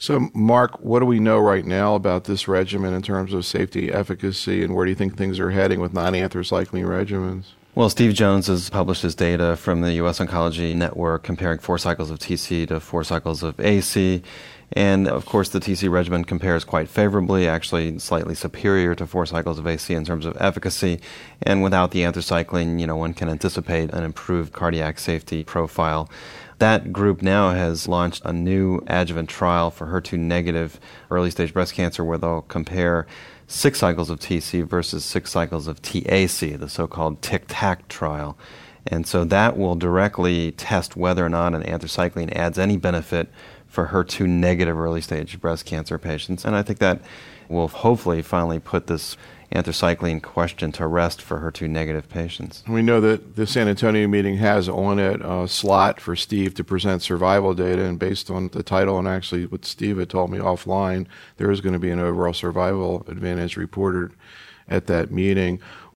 So, Mark, what do we know right now about this regimen in terms of safety, efficacy, and where do you think things are heading with non-anthracycline regimens? Well, Steve Jones has published his data from the U.S. Oncology Network comparing 4 cycles of TC to 4 cycles of AC. And, of course, the TC regimen compares quite favorably, actually slightly superior to 4 cycles of AC in terms of efficacy. And without the anthracycline, one can anticipate an improved cardiac safety profile. That group now has launched a new adjuvant trial for HER2-negative early-stage breast cancer where they'll compare 6 cycles of TC versus 6 cycles of TAC, the so-called TIC-TAC trial. And so that will directly test whether or not an anthracycline adds any benefit for HER2-negative early-stage breast cancer patients. And I think that will hopefully finally put this anthracycline question to rest for HER2-negative patients. We know that the San Antonio meeting has on it a slot for Steve to present survival data, and based on the title and actually what Steve had told me offline, there is going to be an overall survival advantage reported at that meeting.